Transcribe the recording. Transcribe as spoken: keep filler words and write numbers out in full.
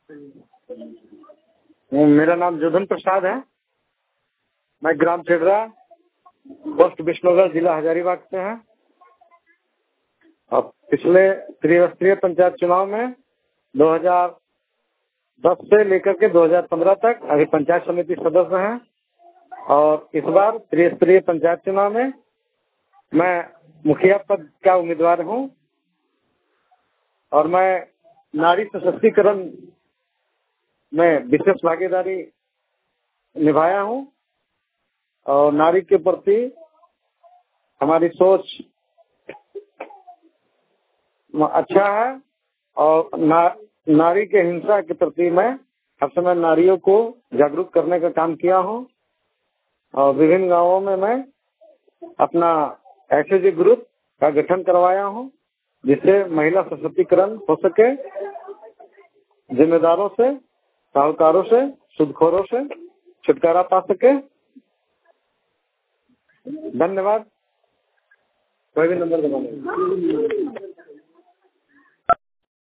मेरा नाम जोधन प्रसाद है। मैं ग्राम चेडरा, पोस्ट विष्णुनगर, जिला हजारीबाग से है। और पिछले त्रिस्तरीय पंचायत चुनाव में दो हज़ार दस से लेकर के दो हज़ार पंद्रह तक अभी पंचायत समिति सदस्य हैं। और इस बार त्रिस्तरीय पंचायत चुनाव में मैं मुखिया पद का उम्मीदवार हूं। और मैं नारी सशक्तिकरण में विशेष भागीदारी निभाया हूं। और नारी के प्रति हमारी सोच अच्छा है। और ना, नारी के हिंसा के प्रति मैं हर समय नारियों को जागरूक करने का काम किया हूं। और विभिन्न गांवों में मैं अपना एसएचजी ग्रुप का गठन करवाया हूं, जिससे महिला सशक्तिकरण हो सके, जिम्मेदारों से, साहूकारों से, सूदखोरों से छुटकारा पा सके। धन्यवाद। कोई भी नंबर दबाना।